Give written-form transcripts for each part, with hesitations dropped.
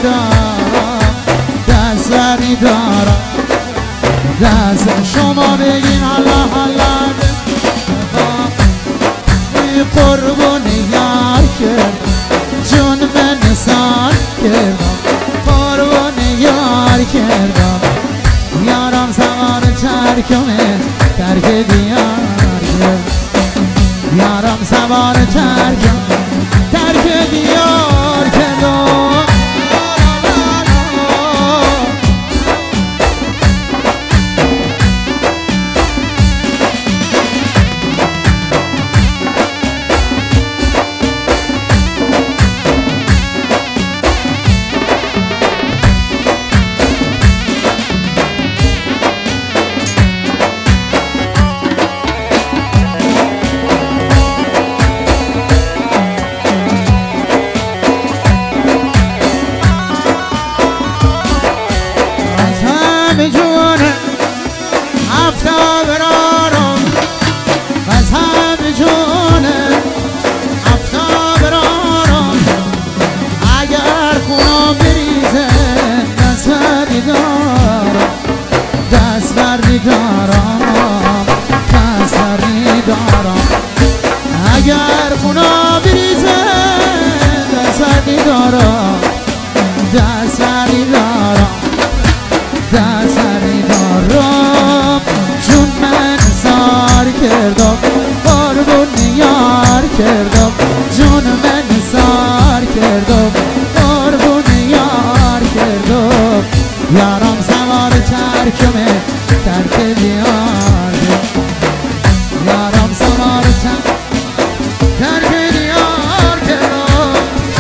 دارم دست بری دارم دست شما بگین الله الله قربون یار کرد جون من سال کردم قربون یار کردم یارم سوار چرکمه ترک دیار کرد یارم سوار چرکم ترک دیار کردم اگر خونا بریزه دستری دارم دستری دارم دستری دارم جون من سار کردم قربون یار کردم جون من سار کردم قربون یار کردم یارم سوار چرکمه ترک دیار یارم سوار چرکمه ترک دیار کردم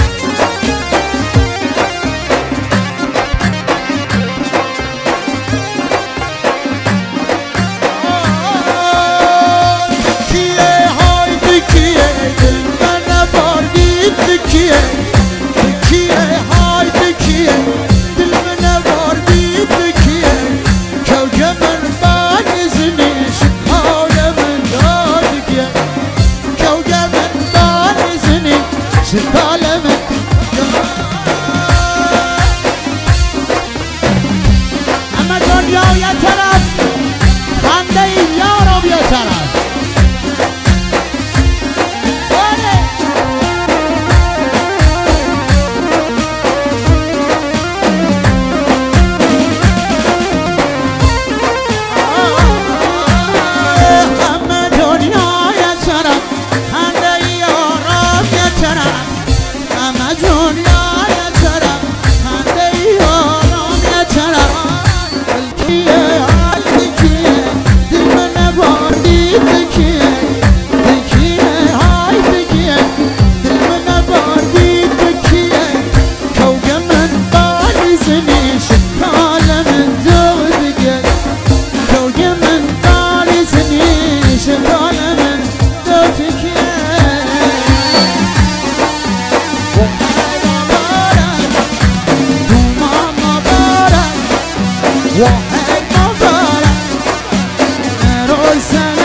کیه های کیه دل من نباردید کیه کیه های کیه دل من نباردید کیه کوکب من بانزنیش حال من داد کیه کوکب شکالمه اما دنیا یه طرف خنده یارم یه طرف اما دنیا یه طرف خنده یارم یه طرف اما دنیا یه طرف خنده یارم یه طرف کیه حال کیه دل من نباردید کیه کیه های کیه دل من نباردید کیه کوکب من بانزنی شکال من داد کیه کوکب من بانزنی شکال من داد کیه واحد مبارك روي سنة